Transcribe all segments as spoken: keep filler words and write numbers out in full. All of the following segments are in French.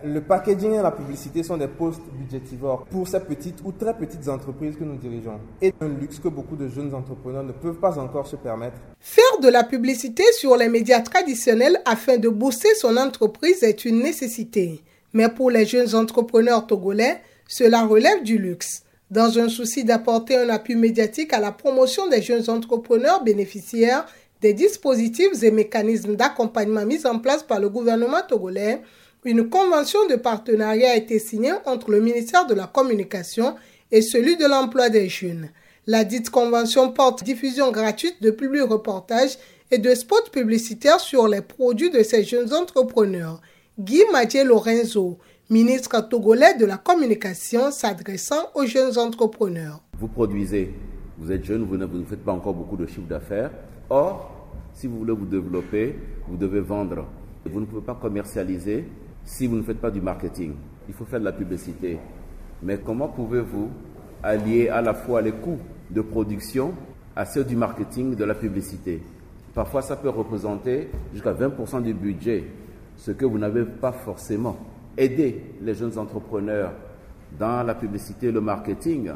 Le packaging et la publicité sont des postes budgétivores pour ces petites ou très petites entreprises que nous dirigeons. Et un luxe que beaucoup de jeunes entrepreneurs ne peuvent pas encore se permettre. Faire de la publicité sur les médias traditionnels afin de booster son entreprise est une nécessité. Mais pour les jeunes entrepreneurs togolais, cela relève du luxe. Dans un souci d'apporter un appui médiatique à la promotion des jeunes entrepreneurs bénéficiaires des dispositifs et mécanismes d'accompagnement mis en place par le gouvernement togolais, une convention de partenariat a été signée entre le ministère de la Communication et celui de l'Emploi des jeunes. La dite convention porte diffusion gratuite de publi-reportages et de spots publicitaires sur les produits de ces jeunes entrepreneurs. Guy Madje Lorenzo, ministre togolais de la Communication, s'adressant aux jeunes entrepreneurs. Vous produisez, vous êtes jeune, vous ne, vous ne faites pas encore beaucoup de chiffre d'affaires. Or, si vous voulez vous développer, vous devez vendre. Vous ne pouvez pas commercialiser si vous ne faites pas du marketing. Il faut faire de la publicité. Mais comment pouvez-vous allier à la fois les coûts de production à ceux du marketing, de la publicité? Parfois, ça peut représenter jusqu'à vingt pour cent du budget, ce que vous n'avez pas forcément. Aider les jeunes entrepreneurs dans la publicité et le marketing,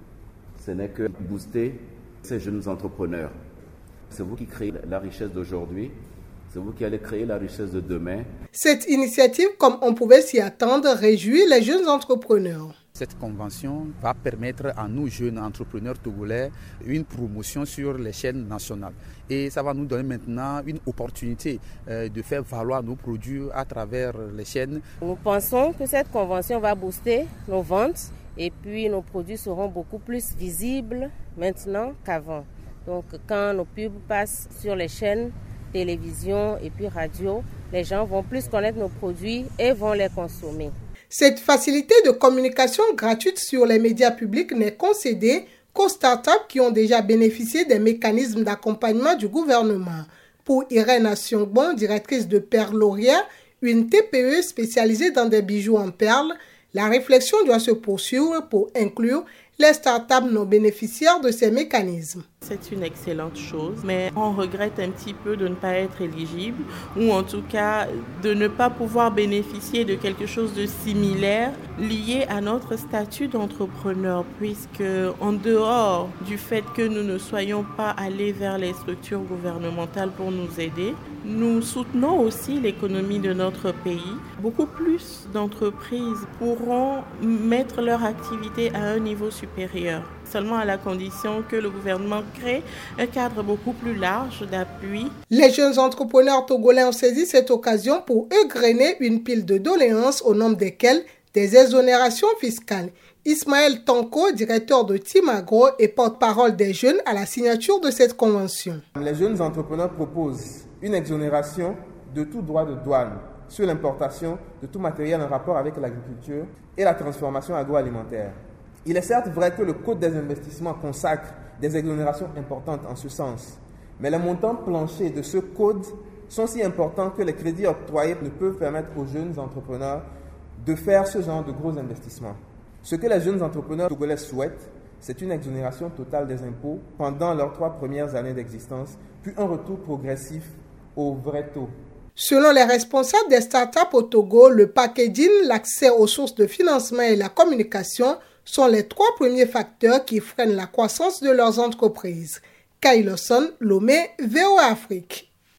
ce n'est que booster ces jeunes entrepreneurs. C'est vous qui créez la richesse d'aujourd'hui, c'est vous qui allez créer la richesse de demain. Cette initiative, comme on pouvait s'y attendre, réjouit les jeunes entrepreneurs. Cette convention va permettre à nous, jeunes entrepreneurs togolais, une promotion sur les chaînes nationales. Et ça va nous donner maintenant une opportunité euh, de faire valoir nos produits à travers les chaînes. Nous pensons que cette convention va booster nos ventes et puis nos produits seront beaucoup plus visibles maintenant qu'avant. Donc quand nos pubs passent sur les chaînes télévision et puis radio, les gens vont plus connaître nos produits et vont les consommer. Cette facilité de communication gratuite sur les médias publics n'est concédée qu'aux startups qui ont déjà bénéficié des mécanismes d'accompagnement du gouvernement. Pour Irène Asiongbon, directrice de Perloria, une T P E spécialisée dans des bijoux en perles, la réflexion doit se poursuivre pour inclure les startups non bénéficiaires de ces mécanismes. C'est une excellente chose, mais on regrette un petit peu de ne pas être éligible ou en tout cas de ne pas pouvoir bénéficier de quelque chose de similaire lié à notre statut d'entrepreneur, puisque en dehors du fait que nous ne soyons pas allés vers les structures gouvernementales pour nous aider, nous soutenons aussi l'économie de notre pays. Beaucoup plus d'entreprises pourront mettre leur activité à un niveau supérieur, seulement à la condition que le gouvernement crée un cadre beaucoup plus large d'appui. Les jeunes entrepreneurs togolais ont saisi cette occasion pour égrener une pile de doléances au nombre desquelles des exonérations fiscales. Ismaël Tanko, directeur de Timagro et porte-parole des jeunes à la signature de cette convention. Les jeunes entrepreneurs proposent une exonération de tout droit de douane sur l'importation de tout matériel en rapport avec l'agriculture et la transformation agroalimentaire. Il est certes vrai que le Code des investissements consacre des exonérations importantes en ce sens, mais les montants planchers de ce code sont si importants que les crédits octroyés ne peuvent permettre aux jeunes entrepreneurs de faire ce genre de gros investissements. Ce que les jeunes entrepreneurs togolais souhaitent, c'est une exonération totale des impôts pendant leurs trois premières années d'existence, puis un retour progressif au vrai taux. Selon les responsables des startups au Togo, le packaging, l'accès aux sources de financement et la communication sont les trois premiers facteurs qui freinent la croissance de leurs entreprises. Kailoson, Lomé, V O A Afrique.